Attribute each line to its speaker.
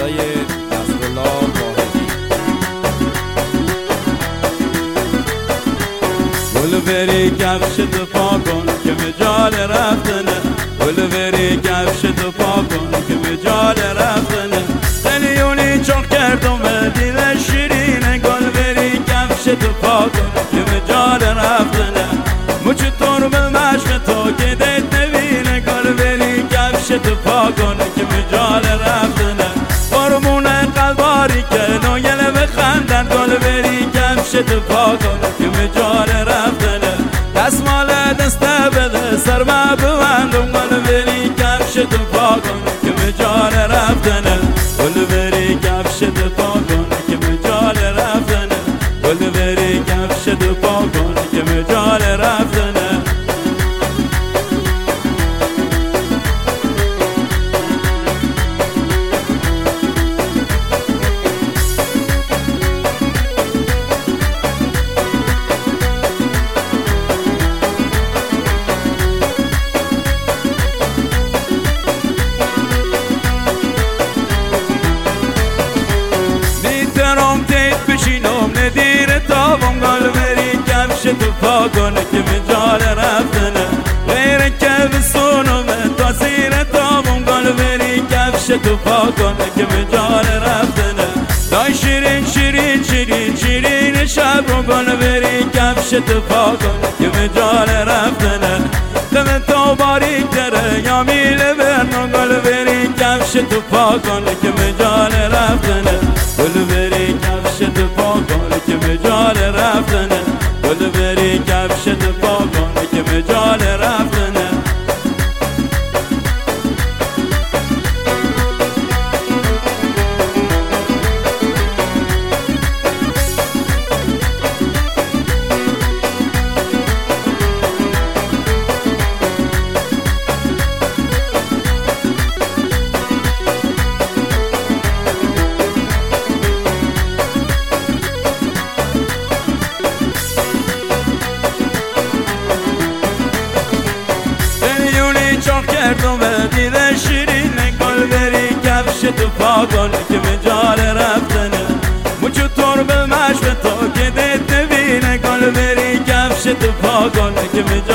Speaker 1: صدای نصرالله واحدی. گل بری کفش تو پا کن که مجال رفتنه، گل بری کفش تو پا کن که مجال رفتنه. قلیونی چون کردم دل شیرینه، گل بری کفش تو پا کن که مجال رفتنه. مچ تور به مشق تو که دید نبینه، گل بری کفش تو پا کن که مجال رفتنه. قربون قلباری که نایل بخندن، گل بری کفش تو پا کن که مجال رفتنه. دستمال دسته بده سر ما ببندم، گل بری کفش تو پا کن که مجال رفتنه. گل بری کفش تو پا کن که مجال رفتنه، گل بری کفش تو پا کن که مجال رفتنه. ندیر تابم گل بری کفش تو پا کن که مجال رفتنه. غیر که بسونم تا زیر تابم، گل بری کفش تو پا کن که مجال رفتنه. دای شیرین شیرین شیرین شیرین شب رو، گل بری کفش تو پا کن که مجال رفتنه. دم تو باریک داره یا میل برنو، گل بری کفش تو پا کن که مجال رفتنه. گل بری کفش تو پا کن که مجال رفتنه، گل بری کفش تو پا کن که مجال رفتنه. چون کردم دل شیرینه، گل بری کفش تو پا کن که مجال رفتنه. مچ تور به مشق تو که دید نبینه، گل بری کفش تو پا کن که مجال